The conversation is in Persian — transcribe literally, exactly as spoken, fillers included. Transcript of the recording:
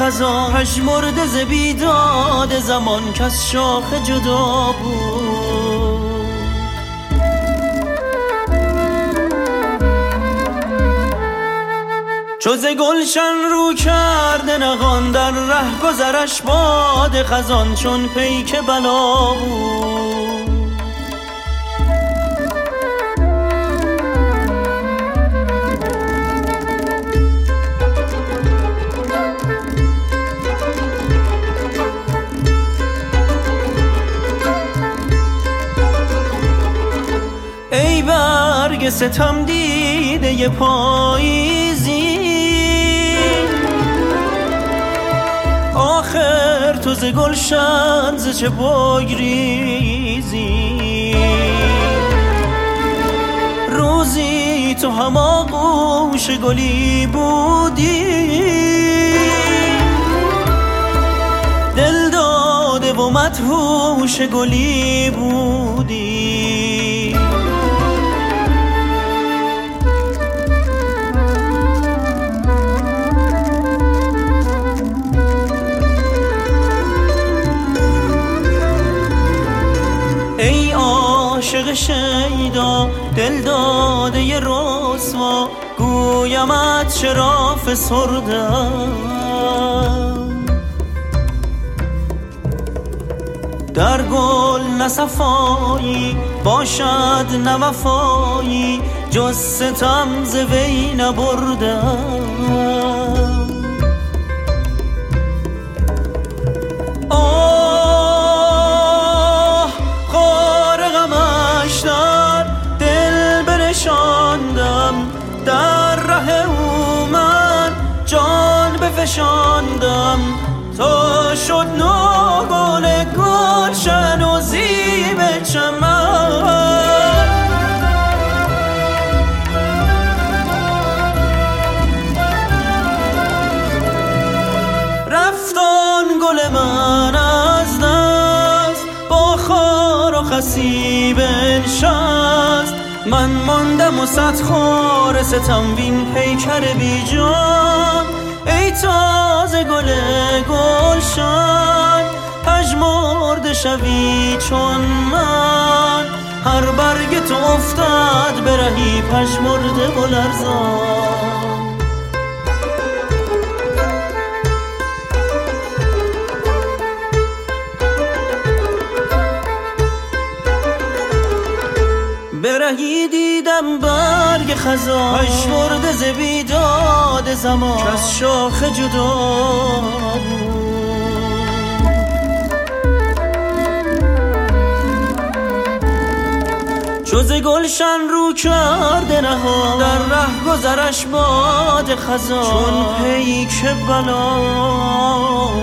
خزان پژمرده ز بیداد زمان کز شاخ جدا بود. چو ز گلشن رو کرده نهان در ره گذرش باد خزان چون پیک بلا بود. ای برگ ستم دیده پاییزی آخر تو ز گلشن ز چه بگریزی. روزی تو هم آغوش گلی بودی دل داده و مدهوش گلی بودی. ای عاشق شیدا دل داده ی رسوا گویمت چرا فسردم. در گل نه صفایی باشد نه وفایی جز ستم ز وی نبردم. در ره او من جان بفشاندم تا شد نو گل گلشن و زیب چمن. رفت آن گل من از دست با خار و خسی بنشست. من ماندم و صد خار ستم بین پیکر بی جان. ای تازه گل گلشن پژمرده شوی چون من. هر برگ تو افتاد به رهی پژمرده و لرزان. برهی دیدم برگ خزان پژمرده ز بیداد زمان کز شاخ جدا بود. چو ز گلشن رو کرده نهان در ره گذرش باد خزان چون پیک بلا